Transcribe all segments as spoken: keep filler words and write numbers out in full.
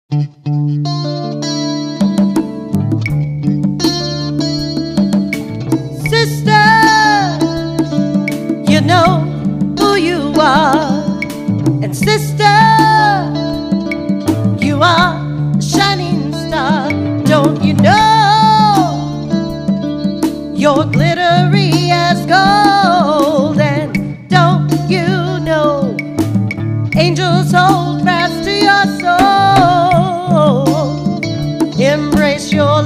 Sister, you know who you are. And sister, you are a shining star. Don't you know you're glittery as gold? And don't you know angels hold fast to your soul? Embrace your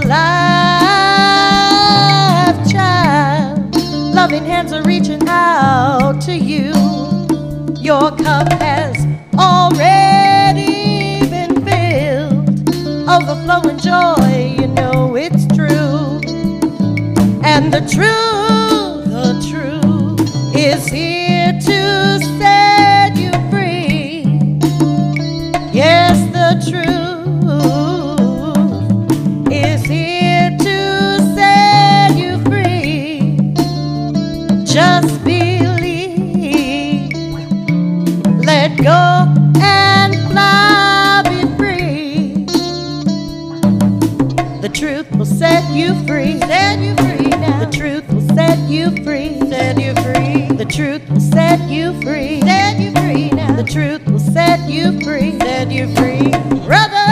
life, child. Loving hands are reaching out to you. Your cup has already been filled, overflowing joy, you know it's true. And the truth, the truth is here to set you free. Yes, the truth is here to set you free. Just believe, let go and fly, be free. The truth will set you free. Set you free now. The truth will set you free. Set you free. The truth will set you free. Set you free now. The truth will set you free. Set you free. Brother,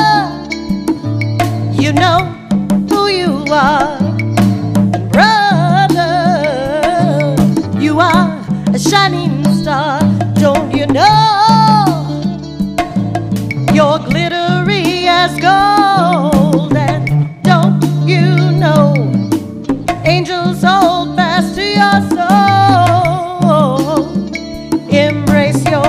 you know who you are. And brother, you are a shining star. Don't you know you're glittery as gold? And don't you know angels hold fast to your soul? Embrace your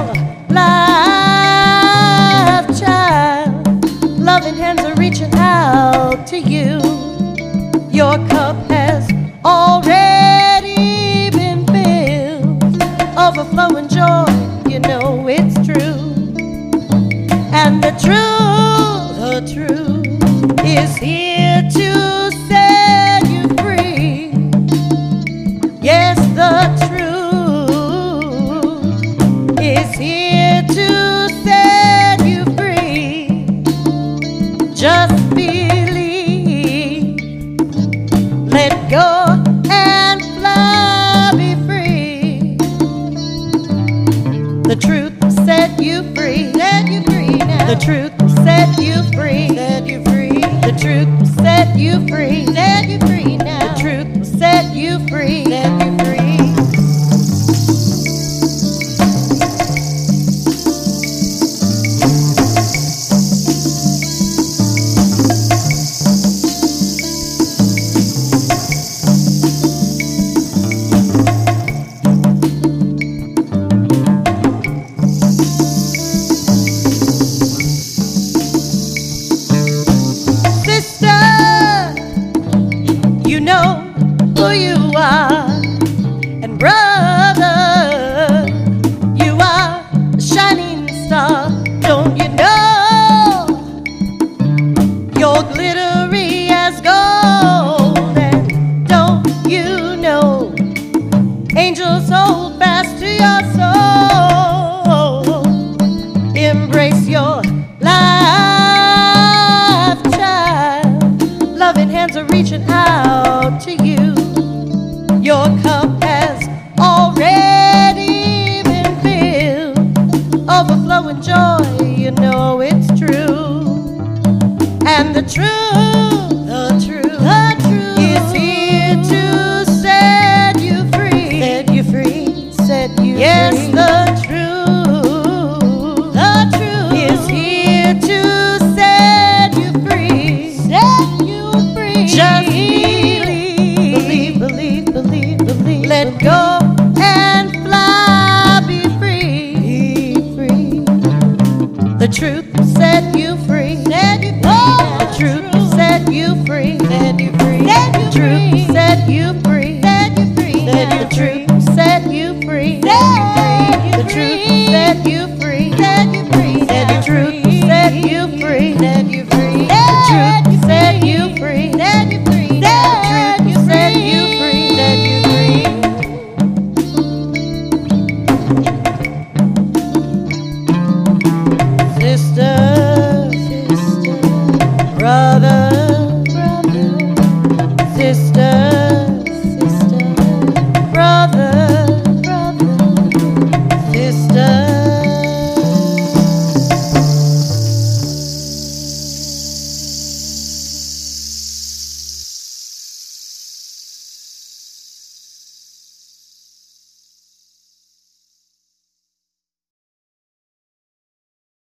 life, child. Loving hands are reaching out to you. Your cup has already been filled, overflowing joy, you know it's true. And the truth, the truth is here to set you free. Yes, the truth is here to set you free. Just believe, let go and fly, be free. The truth will set you free. Set you free now. The truth will set you free. Set you free. The truth will set you free. Set you free now. The truth will set you free. Set you free. You know who you are. And brother, you are a shining star. Don't you know you're glittery as gold? And don't you know angels hold fast to your soul? Embrace your life, child. Loving hands are reaching out to you. Your cup has already been filled, overflowing joy, you know it's true. And the truth, the truth, the truth is here to set you free. Set you free, set you yes, free. Yes, the truth, the truth is here to set you free. Set you free. Just believe, believe, believe, believe. Let go and fly, be free. Be free. The truth will set you free. Set you free. The truth will set you free. Set you free. The truth will set you free.